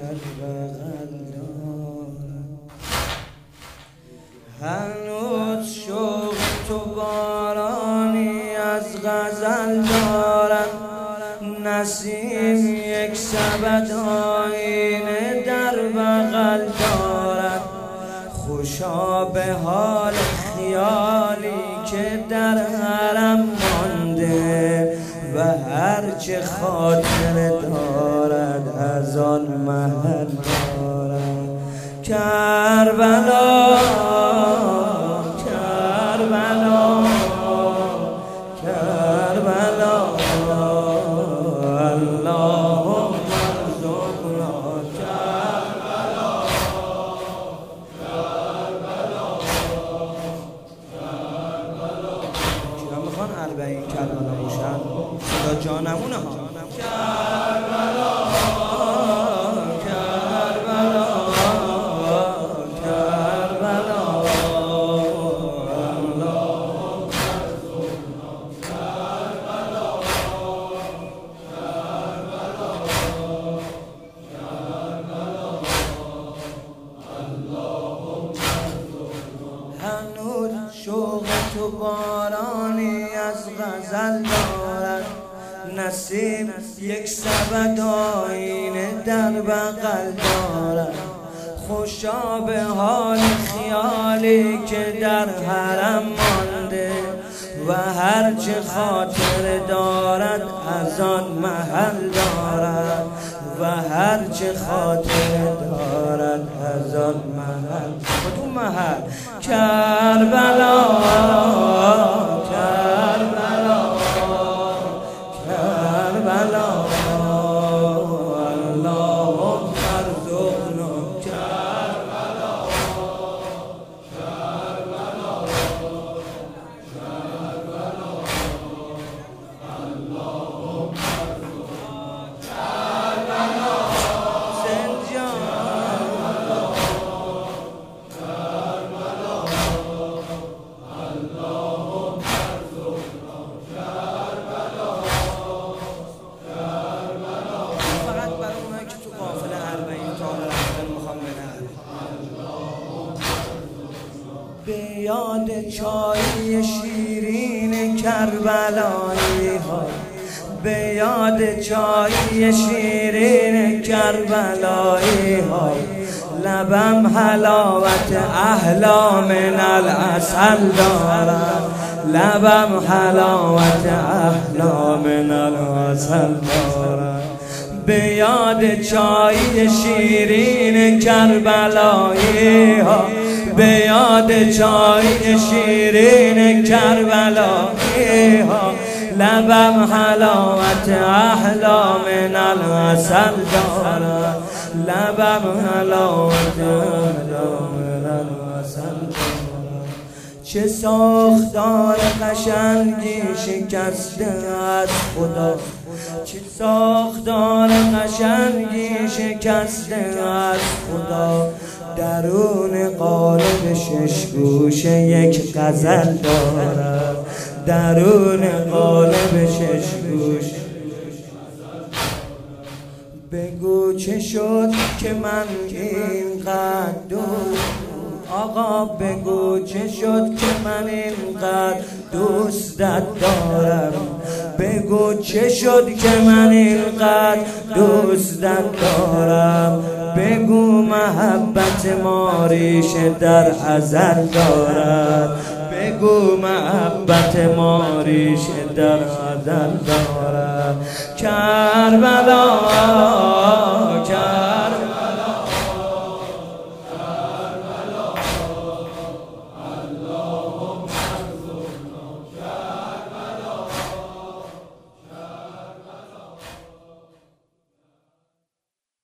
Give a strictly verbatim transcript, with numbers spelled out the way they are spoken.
بغل دارم. هنوز شوق تو بارانی از غزل دارد، نسیم یک سبد آینه در بغل دارد. خوشا به حال خیالی که در حرم مانده و هرچه خاطر دارد از آن محل دارد. کربلا کربلا کربلا اللهم ارزقنا کربلا کربلا کربلا. کیا میخوان اربعین کربلا باشن؟ صدا جانمونه ها. کربلا شوق تو بارانی از غزل دارد، نسیم یک سبد آینه در بغل دارد. خوشا به حال خیالی که در حرم مانده و هرچه خاطر دارد از آن محل دارد و هرچه خاطر دارد از آن محل. کدوم محل؟ کربلا کربلا کربلا اللهم ارزقنا کربلا کربلا کربلا اللهم ارزقنا به یاد چای شیرین کربلایی ها، به یاد چای شیرین کربلایی ها، لبم حلاوت احلا من العسل دارد، لبم حلاوت احلا من العسل دارد. به یاد چای شیرین کربلایی ها، به یاد چای شیرین کربلایی ها، لبم حلاوت احلا من العسل دارد، لبم حلاوت احلا من العسل دارد. چه ساختار قشنگی شکسته از خدا، چه ساختار قشنگی شکسته از خدا. درون قالب شش گوشه یک غزل دارد، درون قالب شش گوشه. بگو چه شد که من اینقدر دوست، آقا بگو چه شد که من اینقدر دوستت دارم. بگو چه شد که من اینقدر دوستت دارم. بگو محبت ما ریشه در ازل دارد، بگو محبت ما ریشه در ازل دارد. کربلا